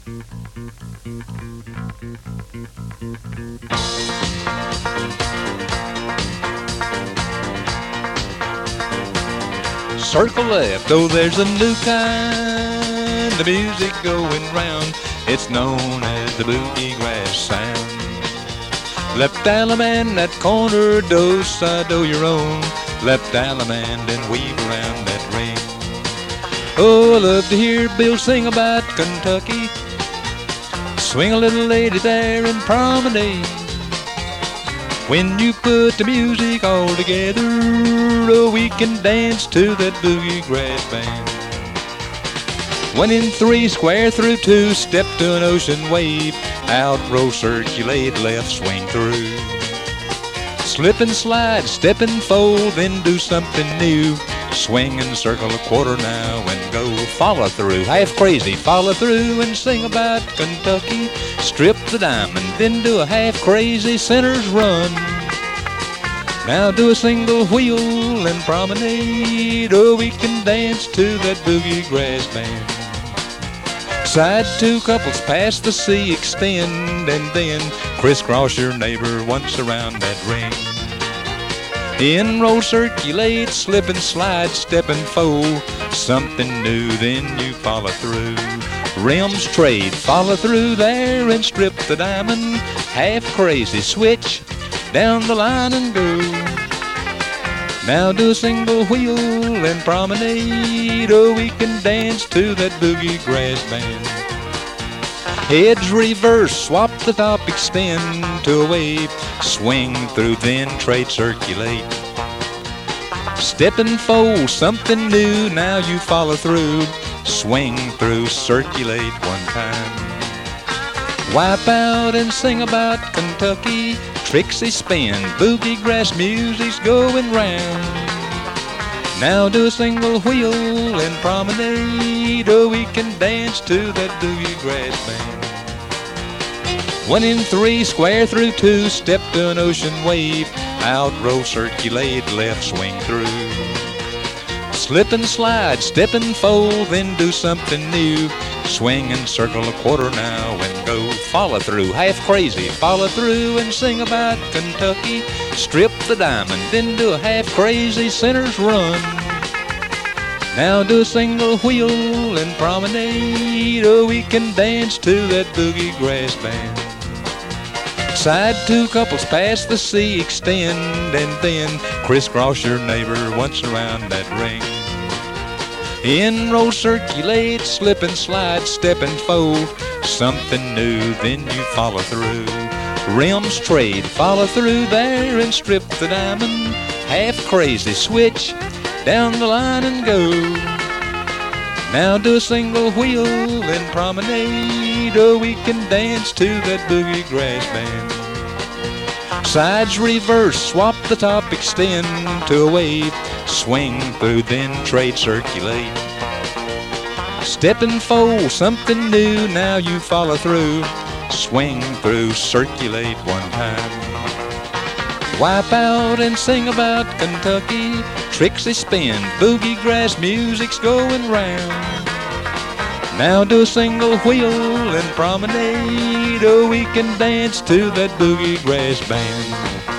Circle left, oh there's a new kind of music going round. It's known as the boogie grass sound. Left allemande, that corner, do side, do your own. Left allemande and weave around that ring. Oh, I love to hear Bill sing about Kentucky. Swing a little lady there in promenade. When you put the music all together, oh, we can dance to that boogie grass band. 1 in 3, square through 2, step to an ocean wave. Out, roll, circulate, left, swing through. Slip and slide, step and fold, then do something new. Swing and circle a quarter now and go. Follow through, half crazy, follow through and sing about Kentucky. Strip the diamond, then do a half crazy center's run. Now do a single wheel and promenade. Oh, we can dance to that boogie grass band. Side 2 couples past the sea extend, and then crisscross your neighbor once around that ring. In, roll, circulate, slip and slide, step and fold. Something new, then you follow through. Rims trade, follow through there and strip the diamond. Half crazy, switch down the line and go. Now do a single wheel and promenade. Oh, we can dance to that boogie grass band. Heads reverse, swap the top, extend to a wave. Swing through, then trade, circulate. Step and fold, something new, now you follow through. Swing through, circulate one time. Wipe out and sing about Kentucky. Trixie spin, boogie grass music's going round. Now do a single wheel and promenade. Oh, we can dance to that boogie grass band. 1 in 3, square through 2, step to an ocean wave. Out, roll, circulate, left, swing through. Slip and slide, step and fold, then do something new. Swing and circle a quarter now and go. Follow through, half crazy, follow through and sing about Kentucky. Strip the diamond, then do a half crazy center's run. Now do a single wheel and promenade. Oh, we can dance to that boogie grass band. Side 2 couples past the sea extend, and then crisscross your neighbor once around that ring. In, roll, circulate, slip and slide, step and fold. Something new, then you follow through. Rims trade, follow through there and strip the diamond. Half crazy, switch down the line and go. Now do a single wheel and promenade. Oh, we can dance to that boogie grass band. Sides reverse, swap the top, extend to a wave. Swing through, then trade, circulate. Step and fold, something new, now you follow through. Swing through, circulate one time. Wipe out and sing about Kentucky. Trixie spin, boogie grass music's going round. Now do a single wheel and promenade. Oh, we can dance to that boogie grass band.